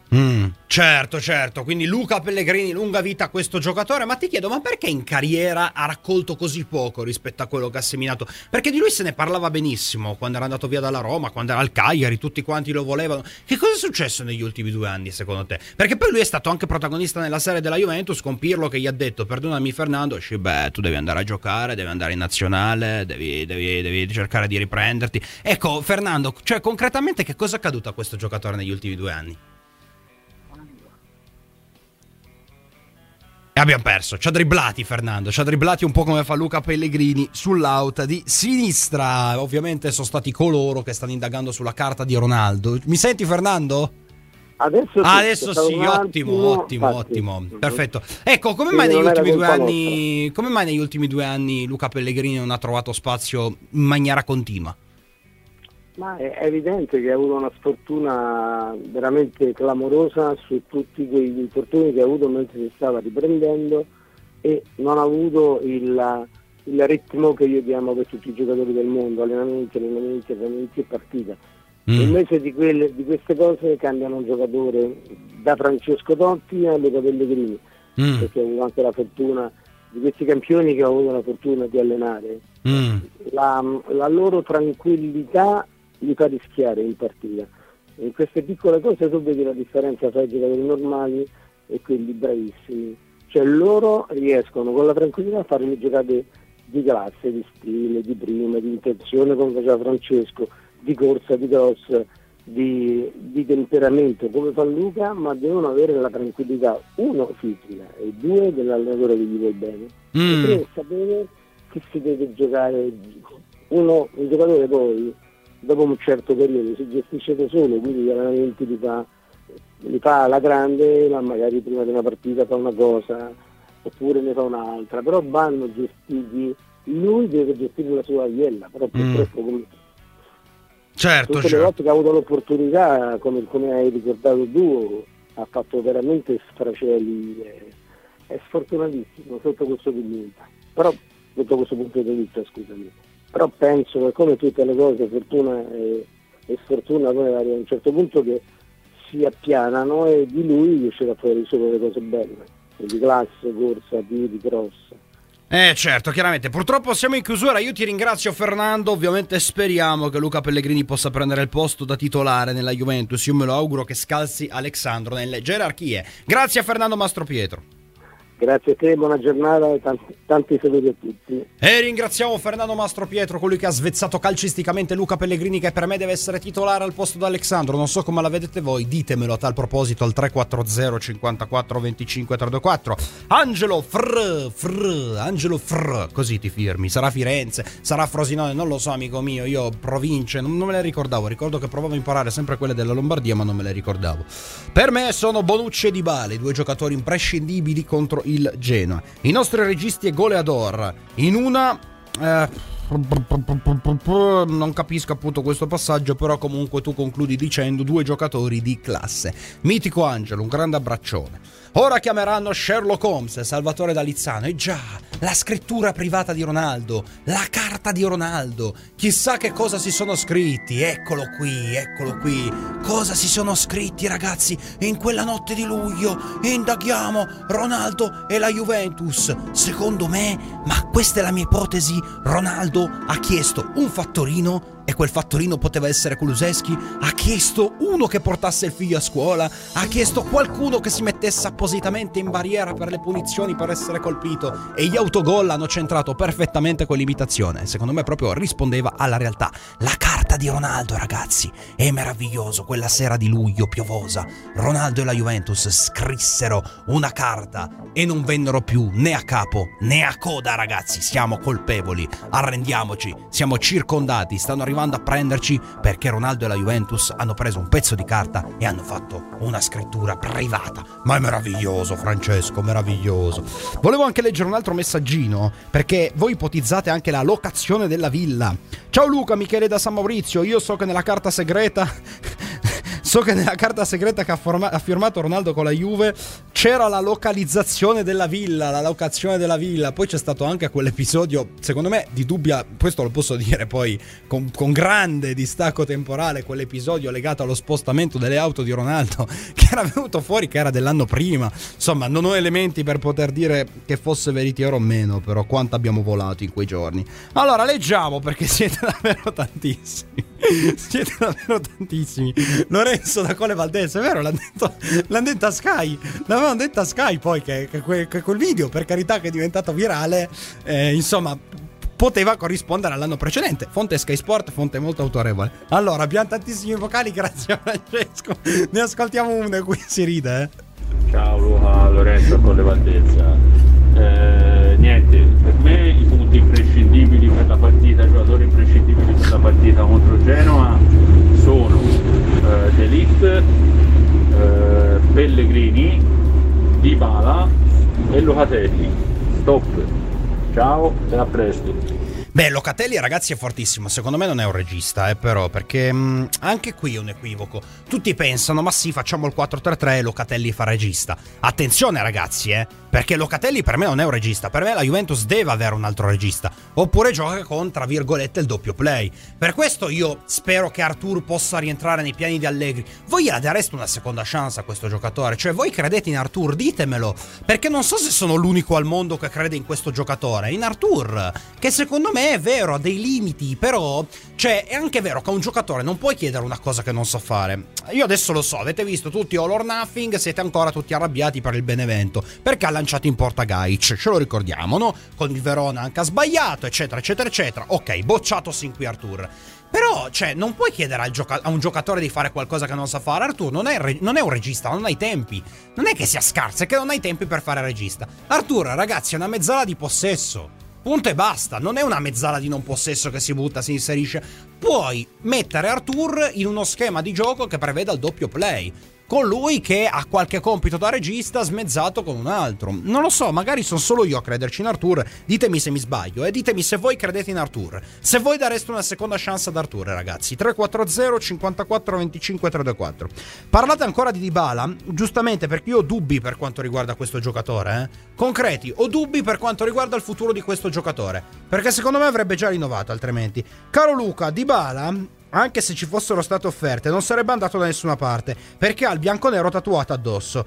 Certo, quindi Luca Pellegrini, lunga vita a questo giocatore. Ma ti chiedo, ma perché in carriera ha raccolto così poco rispetto a quello che ha seminato? Perché di lui se ne parlava benissimo quando era andato via dalla Roma, quando era al Cagliari, tutti quanti lo volevano. Che cosa è successo negli ultimi 2 anni secondo te? Perché poi lui è stato anche protagonista nella serie della Juventus con Pirlo che gli ha detto: perdonami Fernando, tu devi andare a giocare, devi andare in nazionale, devi cercare di riprenderti. Ecco Fernando, cioè concretamente che cosa è accaduto a questo giocatore negli ultimi 2 anni? Abbiamo perso, ci ha dribblati Fernando, ci ha dribblati un po' come fa Luca Pellegrini sull'out di sinistra. Ovviamente sono stati coloro che stanno indagando sulla carta di Ronaldo. Mi senti Fernando? Adesso sì, ottimo. Perfetto. Ecco, come mai negli ultimi 2 anni Luca Pellegrini non ha trovato spazio in maniera continua? Ma è evidente che ha avuto una sfortuna veramente clamorosa su tutti quegli infortuni che ha avuto mentre si stava riprendendo, e non ha avuto il ritmo che io diamo per tutti i giocatori del mondo, allenamenti e partita. Invece di queste cose cambiano un giocatore da Francesco Totti a Luca Pellegrini, perché ha avuto anche la fortuna di questi campioni che ho avuto la fortuna di allenare. La loro tranquillità li fa rischiare in partita. In queste piccole cose tu vedi la differenza tra i giocatori normali e quelli bravissimi. Cioè loro riescono con la tranquillità a fare le giocate di classe, di stile, di prima, di intenzione come faceva Francesco, di corsa, di cross, di temperamento come fa Luca, ma devono avere la tranquillità, 1 fisica e 2 dell'allenatore che gli vuole bene. E 3 sapere che si deve giocare. Un giocatore poi dopo un certo periodo si gestisce da solo, quindi gli allenamenti li fa alla grande, ma magari prima di una partita fa una cosa oppure ne fa un'altra, però vanno gestiti, lui deve gestire la sua aiella, però purtroppo tutte le volte che ha avuto l'opportunità, come hai ricordato tu, ha fatto veramente sfracelli, è sfortunatissimo sotto questo punto di vista, scusami. Però penso che come tutte le cose, fortuna e sfortuna poi arriva a un certo punto che si appianano, e di lui riuscirà a fare solo le cose belle, di classe, corsa, tiri, cross. Certo, chiaramente. Purtroppo siamo in chiusura. Io ti ringrazio Fernando. Ovviamente speriamo che Luca Pellegrini possa prendere il posto da titolare nella Juventus. Io me lo auguro che scalzi Alexandro nelle gerarchie. Grazie a Fernando Mastropietro. Grazie a te, buona giornata e tanti saluti a tutti. E ringraziamo Fernando Mastropietro, colui che ha svezzato calcisticamente Luca Pellegrini, che per me deve essere titolare al posto di Alexandro. Non so come la vedete voi, ditemelo a tal proposito al 340 54 25 324. Angelo Fr, così ti firmi. Sarà Firenze, sarà Frosinone, non lo so amico mio, io province non me le ricordavo. Ricordo che provavo a imparare sempre quelle della Lombardia, ma non me le ricordavo. Per me sono Bonucci e Dybala, 2 giocatori imprescindibili contro il Genoa. I nostri registi e goleador in una... non capisco appunto questo passaggio, però comunque tu concludi dicendo 2 giocatori di classe. Mitico Angelo, un grande abbraccione. Ora chiameranno Sherlock Holmes e Salvatore Dalizzano. E già, la scrittura privata di Ronaldo, la carta di Ronaldo, chissà che cosa si sono scritti. Eccolo qui, cosa si sono scritti, ragazzi, in quella notte di luglio. Indaghiamo Ronaldo e la Juventus. Secondo me, ma questa è la mia ipotesi, Ronaldo ha chiesto un fattorino, e quel fattorino poteva essere Kulusevski. Ha chiesto uno che portasse il figlio a scuola, ha chiesto qualcuno che si mettesse appositamente in barriera per le punizioni per essere colpito, e gli autogol hanno centrato perfettamente quell'imitazione. Secondo me proprio rispondeva alla realtà. La carta di Ronaldo, ragazzi, è meraviglioso. Quella sera di luglio piovosa, Ronaldo e la Juventus scrissero una carta e non vennero più né a capo né a coda, ragazzi. Siamo colpevoli, arrendiamoci, siamo circondati, stanno arrivando a prenderci, perché Ronaldo e la Juventus hanno preso un pezzo di carta e hanno fatto una scrittura privata. Ma è meraviglioso, Francesco, meraviglioso. Volevo anche leggere un altro messaggino, perché voi ipotizzate anche la locazione della villa. Ciao Luca, Michele da San Maurizio. Io so che nella carta segreta che ha firmato Ronaldo con la Juve c'era la localizzazione della villa, la locazione della villa. Poi c'è stato anche quell'episodio, secondo me di dubbia, questo lo posso dire poi con grande distacco temporale, quell'episodio legato allo spostamento delle auto di Ronaldo, che era venuto fuori che era dell'anno prima. Insomma, non ho elementi per poter dire che fosse veritiero o meno, però quanto abbiamo volato in quei giorni. Allora leggiamo, perché siete davvero tantissimi. Lorenzo da Colle Valdese, è vero, l'hanno detto a Sky. L'avevano detto a Sky poi che quel video, per carità, che è diventato virale, insomma, poteva corrispondere all'anno precedente. Fonte Sky Sport, fonte molto autorevole. Allora, abbiamo tantissimi vocali, grazie a Francesco. Ne ascoltiamo uno e qui si ride, Ciao Luca, Lorenzo Colle Valdezza. Niente, per me i punti imprescindibili per la partita, i giocatori imprescindibili per la partita contro Genoa sono De Ligt, Pellegrini, Dybala e Locatelli. Stop. Ciao e a presto. Beh, Locatelli, ragazzi, è fortissimo. Secondo me non è un regista, però, perché anche qui è un equivoco. Tutti pensano, ma sì, facciamo il 4-3-3 e Locatelli fa regista. Attenzione, ragazzi, perché Locatelli per me non è un regista. Per me la Juventus deve avere un altro regista, oppure gioca con, tra virgolette, il doppio play. Per questo io spero che Arthur possa rientrare nei piani di Allegri. Voi gliela dareste una seconda chance a questo giocatore? Cioè, voi credete in Arthur? Ditemelo, perché non so se sono l'unico al mondo che crede in questo giocatore, in Arthur, che secondo me è vero, ha dei limiti, però, cioè, è anche vero che a un giocatore non puoi chiedere una cosa che non sa fare. Io adesso lo so, avete visto tutti All or Nothing, siete ancora tutti arrabbiati per il Benevento, perché ha lanciato in porta Gajic, ce lo ricordiamo, no? Con il Verona anche ha sbagliato, eccetera, eccetera, eccetera. Ok, bocciato sin qui Arthur. Però, cioè, non puoi chiedere a un giocatore di fare qualcosa che non sa fare. Arthur non è un regista, non ha i tempi. Non è che sia scarso, è che non ha i tempi per fare regista. Arthur, ragazzi, è una mezzala di possesso. Punto e basta, non è una mezzala di non possesso che si butta, si inserisce. Puoi mettere Arthur in uno schema di gioco che preveda il doppio play, con lui che ha qualche compito da regista smezzato con un altro. Non lo so, magari sono solo io a crederci in Arthur. Ditemi se mi sbaglio e ditemi se voi credete in Arthur, se voi dareste una seconda chance ad Arthur, ragazzi. 340 54 25 324. Parlate ancora di Dybala, giustamente, perché io ho dubbi per quanto riguarda questo giocatore, concreti, ho dubbi per quanto riguarda il futuro di questo giocatore, perché secondo me avrebbe già rinnovato altrimenti. Caro Luca, Dybala, anche se ci fossero state offerte, non sarebbe andato da nessuna parte, perché ha il bianconero tatuato addosso.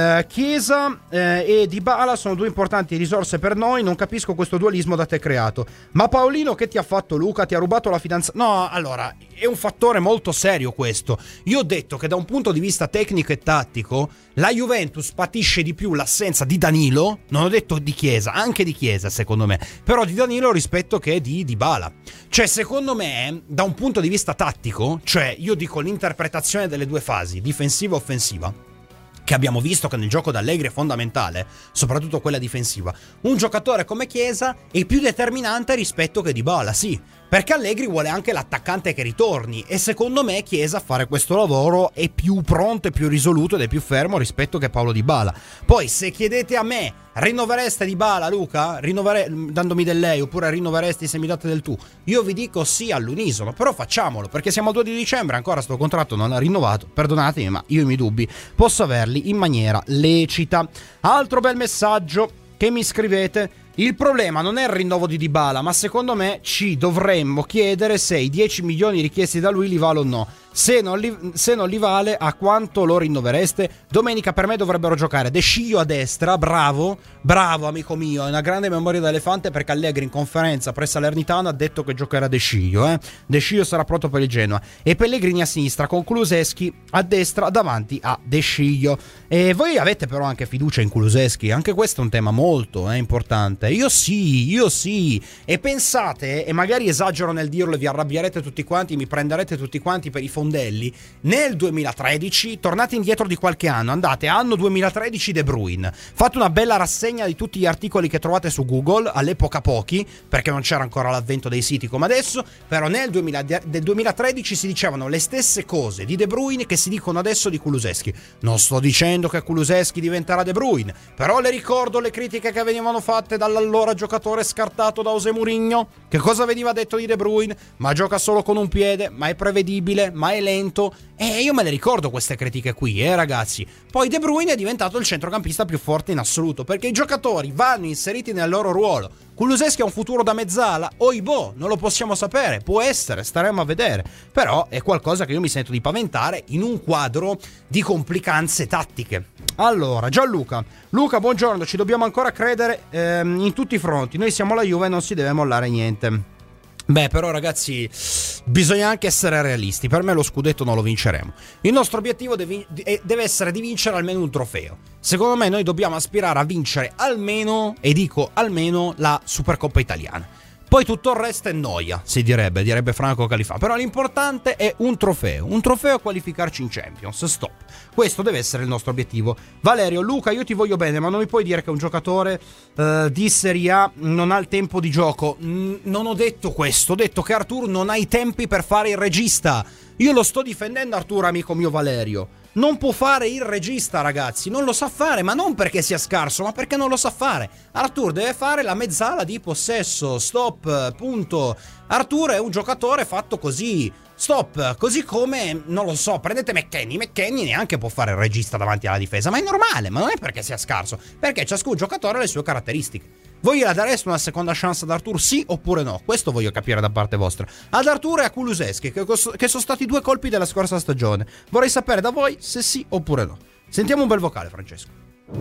Chiesa e Dybala sono due importanti risorse per noi. Non capisco questo dualismo da te creato. Ma Paolino che ti ha fatto, Luca? Ti ha rubato la fidanzata? No, allora, è un fattore molto serio questo. Io ho detto che da un punto di vista tecnico e tattico la Juventus patisce di più l'assenza di Danilo. Non ho detto di Chiesa, anche di Chiesa secondo me, però di Danilo rispetto che di Dybala. Cioè, secondo me, da un punto di vista tattico, cioè io dico l'interpretazione delle due fasi, difensiva e offensiva, che abbiamo visto che nel gioco d'Allegri è fondamentale, soprattutto quella difensiva, un giocatore come Chiesa è più determinante rispetto che Dybala, sì, perché Allegri vuole anche l'attaccante che ritorni, e secondo me Chiesa a fare questo lavoro è più pronto, è più risoluto ed è più fermo rispetto che Paolo Dybala. Poi se chiedete a me, rinnovereste Dybala, Luca? Dandomi del lei, oppure rinnoveresti se mi date del tu? Io vi dico sì all'unisono, però facciamolo, perché siamo al 2 di dicembre, ancora sto contratto non è rinnovato, perdonatemi ma io i miei dubbi posso averli in maniera lecita. Altro bel messaggio che mi scrivete: il problema non è il rinnovo di Dybala, ma secondo me ci dovremmo chiedere se i 10 milioni richiesti da lui li vale o no. Se non li vale, a quanto lo rinnovereste? Domenica per me dovrebbero giocare De Sciglio a destra, bravo amico mio, è una grande memoria d'elefante, perché Allegri in conferenza pre-Salernitana ha detto che giocherà De Sciglio, De Sciglio sarà pronto per il Genoa, e Pellegrini a sinistra con Kulusevski a destra davanti a De Sciglio. E voi avete però anche fiducia in Kulusevski? Anche questo è un tema molto importante. Io sì, e pensate, e magari esagero nel dirlo e vi arrabbierete tutti quanti, mi prenderete tutti quanti per i fondelli, nel 2013, tornate indietro di qualche anno, andate anno 2013 De Bruyne, fate una bella rassegna di tutti gli articoli che trovate su Google, all'epoca pochi, perché non c'era ancora l'avvento dei siti come adesso, però del 2013 si dicevano le stesse cose di De Bruyne che si dicono adesso di Kulusevski. Non sto dicendo che Kulusevski diventerà De Bruyne, però le ricordo le critiche che venivano fatte dall'allora giocatore scartato da José Mourinho. Che cosa veniva detto di De Bruyne? Ma gioca solo con un piede, ma è prevedibile, ma è lento. E io me le ricordo queste critiche qui, ragazzi. Poi De Bruyne è diventato il centrocampista più forte in assoluto, perché i giocatori vanno inseriti nel loro ruolo. Kulusevski ha un futuro da mezzala? Oibò, non lo possiamo sapere, può essere, staremo a vedere. Però è qualcosa che io mi sento di paventare in un quadro di complicanze tattiche. Allora, Gianluca, buongiorno, ci dobbiamo ancora credere in tutti i fronti. Noi siamo la Juve e non si deve mollare niente. Beh, però ragazzi, bisogna anche essere realisti. Per me lo scudetto non lo vinceremo. Il nostro obiettivo deve essere di vincere almeno un trofeo. Secondo me noi dobbiamo aspirare a vincere almeno, e dico almeno, la Supercoppa italiana. Poi tutto il resto è noia, direbbe Franco Califà. Però l'importante è un trofeo a qualificarci in Champions, stop. Questo deve essere il nostro obiettivo. Valerio, Luca, io ti voglio bene, ma non mi puoi dire che un giocatore di Serie A non ha il tempo di gioco. Non ho detto questo, ho detto che Artur non ha i tempi per fare il regista. Io lo sto difendendo, Artur, amico mio Valerio. Non può fare il regista, ragazzi, non lo sa fare, ma non perché sia scarso, ma perché non lo sa fare. Artur deve fare la mezzala di possesso, stop, punto. Artur è un giocatore fatto così, stop, così come, non lo so, prendete McKennie neanche può fare il regista davanti alla difesa, ma è normale, ma non è perché sia scarso, perché ciascun giocatore ha le sue caratteristiche. Voi gliela dareste una seconda chance ad Artur, sì oppure no? Questo voglio capire da parte vostra. Ad Artur e a Kulusevski, che sono stati 2 colpi della scorsa stagione. Vorrei sapere da voi se sì oppure no. Sentiamo un bel vocale, Francesco.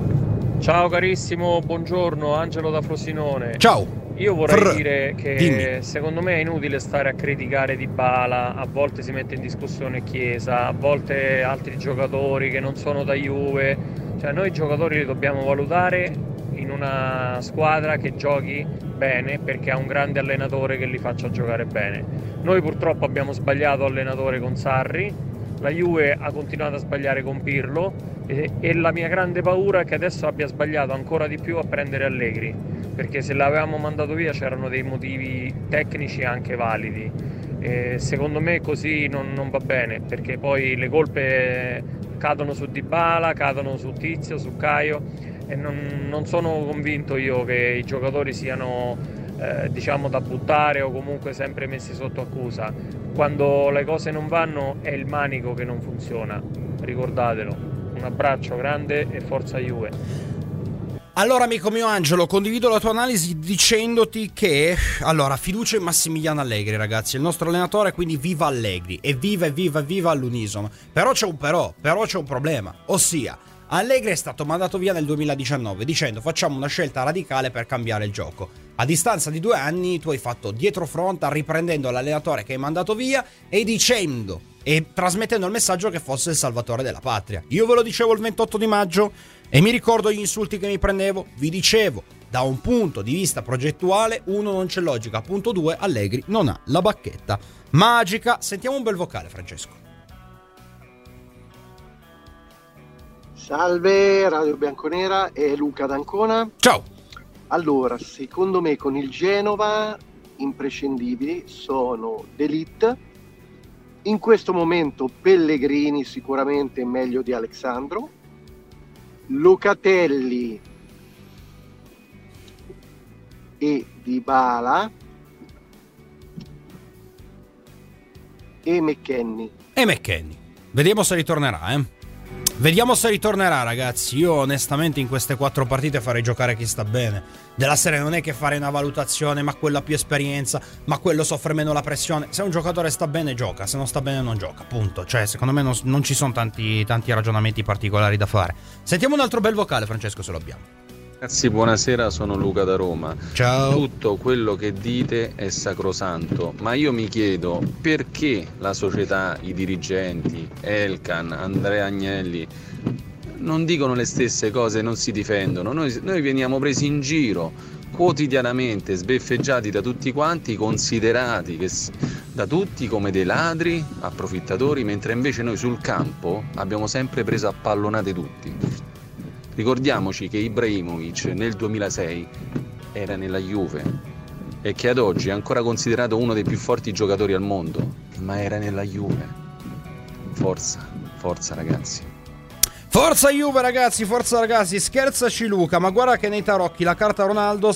Ciao carissimo, buongiorno, Angelo da Frosinone. Ciao. Io vorrei dire che secondo me è inutile stare a criticare Dybala, a volte si mette in discussione Chiesa, a volte altri giocatori che non sono da Juve. Cioè noi giocatori li dobbiamo valutare in una squadra che giochi bene, perché ha un grande allenatore che li faccia giocare bene. Noi purtroppo abbiamo sbagliato allenatore con Sarri, la Juve ha continuato a sbagliare con Pirlo e la mia grande paura è che adesso abbia sbagliato ancora di più a prendere Allegri, perché se l'avevamo mandato via c'erano dei motivi tecnici anche validi. Secondo me così non va bene, perché poi le colpe cadono su Dybala, cadono su Tizio, su Caio, e non sono convinto io che i giocatori siano diciamo da buttare o comunque sempre messi sotto accusa. Quando le cose non vanno è il manico che non funziona, ricordatelo. Un abbraccio grande e forza Juve. Allora, amico mio Angelo, condivido la tua analisi dicendoti che, allora, fiducia in Massimiliano Allegri, ragazzi, il nostro allenatore, quindi viva Allegri, e viva all'unisono. Però c'è un problema, ossia Allegri è stato mandato via nel 2019 dicendo facciamo una scelta radicale per cambiare il gioco. A distanza di 2 anni tu hai fatto dietrofront riprendendo l'allenatore che hai mandato via e dicendo e trasmettendo il messaggio che fosse il salvatore della patria. Io ve lo dicevo il 28 di maggio e mi ricordo gli insulti che mi prendevo, vi dicevo da un punto di vista progettuale 1 non c'è logica, punto 2 Allegri non ha la bacchetta magica. Sentiamo un bel vocale, Francesco. Salve, Radio Bianconera e Luca d'Ancona. Ciao. Allora, secondo me con il Genova imprescindibili sono De Ligt, in questo momento Pellegrini sicuramente meglio di Alexandro, Locatelli e Dybala e McKennie. Vediamo se ritornerà, Vediamo se ritornerà, ragazzi. Io onestamente in queste 4 partite farei giocare chi sta bene. Della serie non è che fare una valutazione, ma quello ha più esperienza, ma quello soffre meno la pressione. Se un giocatore sta bene gioca, se non sta bene non gioca, punto. Cioè secondo me non ci sono tanti ragionamenti particolari da fare. Sentiamo un altro bel vocale, Francesco, se lo abbiamo. Ragazzi, buonasera, sono Luca da Roma. Ciao. Tutto quello che dite è sacrosanto, ma io mi chiedo perché la società, i dirigenti, Elkan, Andrea Agnelli non dicono le stesse cose, non si difendono. Noi veniamo presi in giro quotidianamente, sbeffeggiati da tutti quanti, considerati da tutti come dei ladri, approfittatori, mentre invece noi sul campo abbiamo sempre preso a pallonate tutti. Ricordiamoci che Ibrahimovic nel 2006 era nella Juve e che ad oggi è ancora considerato uno dei più forti giocatori al mondo, ma era nella Juve. Forza ragazzi. Forza Juve, ragazzi, forza ragazzi. Scherzaci Luca, ma guarda che nei tarocchi la carta Ronaldo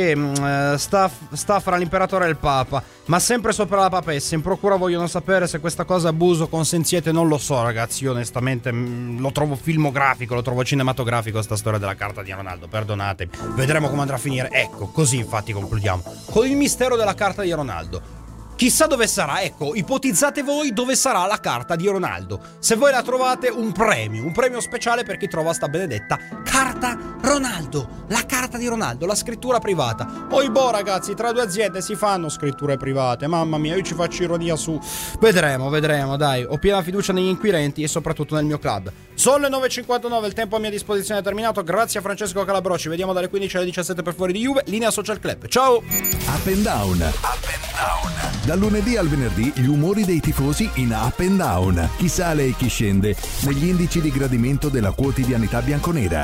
sta fra l'imperatore e il papa, ma sempre sopra la papessa. In procura vogliono sapere se questa cosa è abuso, consenziete, non lo so, ragazzi. Io onestamente lo trovo filmografico, lo trovo cinematografico sta storia della carta di Ronaldo, perdonatemi. Vedremo come andrà a finire. Ecco, così infatti concludiamo con il mistero della carta di Ronaldo. Chissà dove sarà, ecco, ipotizzate voi dove sarà la carta di Ronaldo. Se voi la trovate, un premio speciale per chi trova sta benedetta carta Ronaldo, la carta di Ronaldo, la scrittura privata. Oibò ragazzi, tra 2 aziende si fanno scritture private, mamma mia, io ci faccio ironia su. Vedremo, dai, ho piena fiducia negli inquirenti e soprattutto nel mio club. Sono le 9.59, il tempo a mia disposizione è terminato, grazie a Francesco Calabro, ci vediamo dalle 15 alle 17 per Fuori di Juve, linea Social Club, ciao! Up and Down. Dal lunedì al venerdì gli umori dei tifosi in Up and Down. Chi sale e chi scende negli indici di gradimento della quotidianità bianconera.